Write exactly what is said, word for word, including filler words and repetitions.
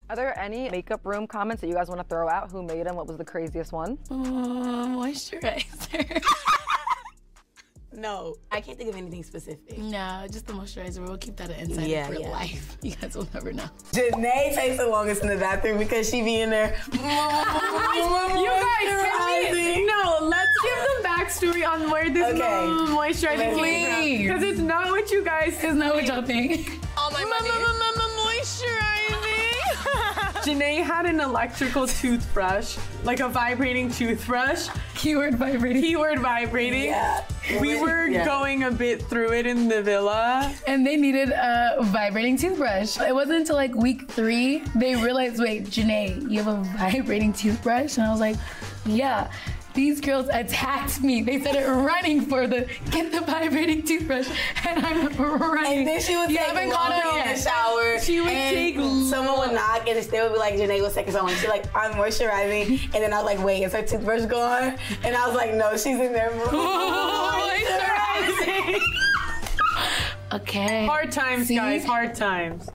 Are there any makeup room comments that you guys want to throw out? Who made them? What was the craziest one? Uh, moisturizer. No, I can't think of anything specific. No, just the moisturizer. We'll keep that an insider Yeah, for yeah. life. You guys will never know. Janae takes the longest in the bathroom because she be in there. You guys, can we, no, let's give the backstory on where this Okay. moisturizer came Please. from. Because it's not what you guys It's not what y'all think. All my money. Janae had an electrical toothbrush, like a vibrating toothbrush. Keyword vibrating. Keyword vibrating. Yeah. We were Yeah. going a bit through it in the villa. And they needed a vibrating toothbrush. It wasn't until like week three, they realized, wait, Janae, you have a vibrating toothbrush? And I was like, yeah. These girls attacked me. They started running for the, get the vibrating toothbrush. And I'm running. And then she would You take haven't caught longer up in yet. the shower. She would and take someone would knock and they would be like, Janae was taking someone. She's like, I'm moisturizing. And then I was like, wait, is her toothbrush gone? And I was like, no, she's in there. Okay. Hard times, See? guys, hard times.